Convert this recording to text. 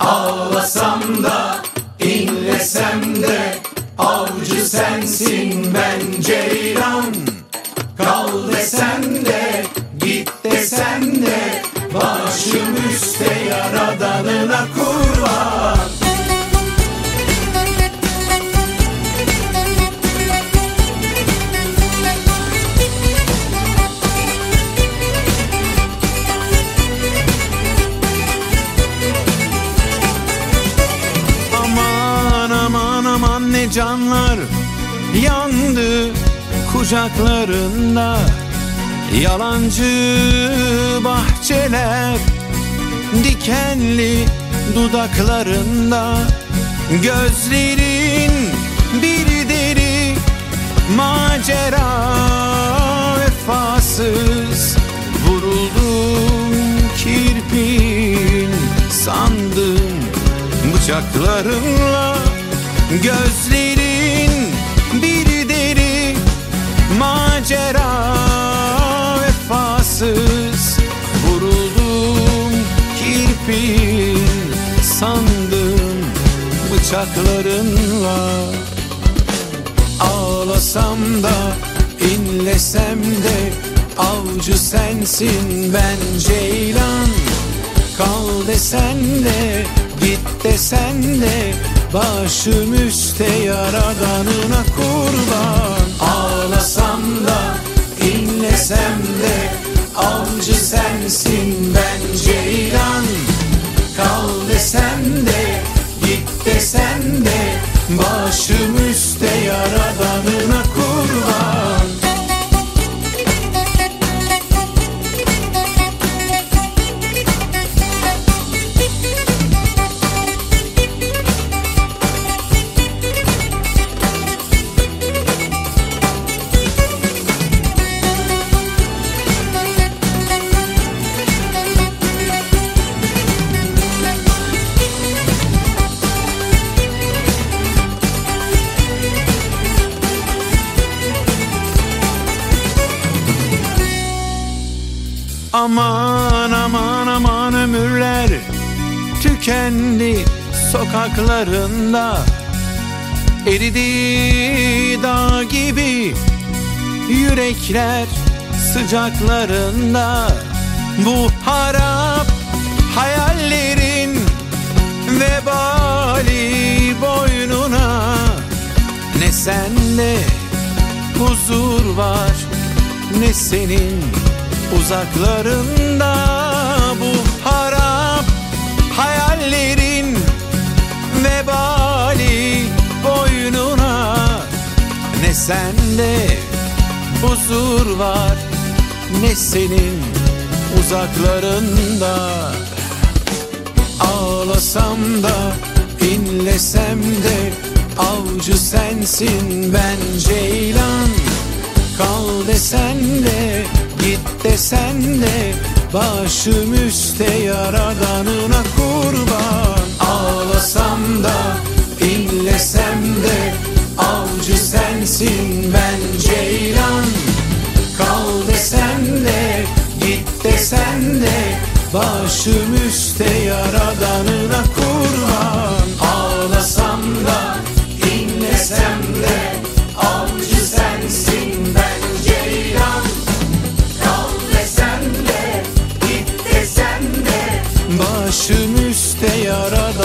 Ağlasam da, inlesem de, avcı sensin ben ceylan. Kal desen de, git desen de, başım üstte yaradanına kurban. Aman aman aman ne canlar yandı kucaklarında, yalancı bahçeler dikenli dudaklarında, gözlerin bir deri macera, vefasız vuruldum kirpin sandım bıçaklarınla, gözlerin bir deri macera, vefasız vuruldum kirpin sandım bıçaklarınla. Ağlasam da, inlesem de, avcı sensin ben ceylan. Kal desen de, git desen de, başım üstte yaradanına kurban. Ağlasam da, inlesem de, avcı sensin ben ceylan. Kal desen de, git desen de, başım üstte yaradanına kurban. Aman aman aman ömürler tükendi sokaklarında, eridi dağ gibi yürekler sıcaklarında. Bu harap hayallerin vebali boynuna, ne sende huzur var ne senin uzaklarında. Bu harap hayallerin vebali boynuna, ne sende huzur var ne senin uzaklarında. Ağlasam da, inlesem de, avcı sensin ben ceylan. Kal desen de, git desen de, başım üstte yaradanına kurban. Ağlasam da, inlesem de, avcı sensin ben ceylan. Kal desen de, git desen de, başım üstte yaradanına kurban. Ağlasam da, inlesem de, avcı sensin ben ceylan. Kal desen de, git desen de, başım üstte yaradanına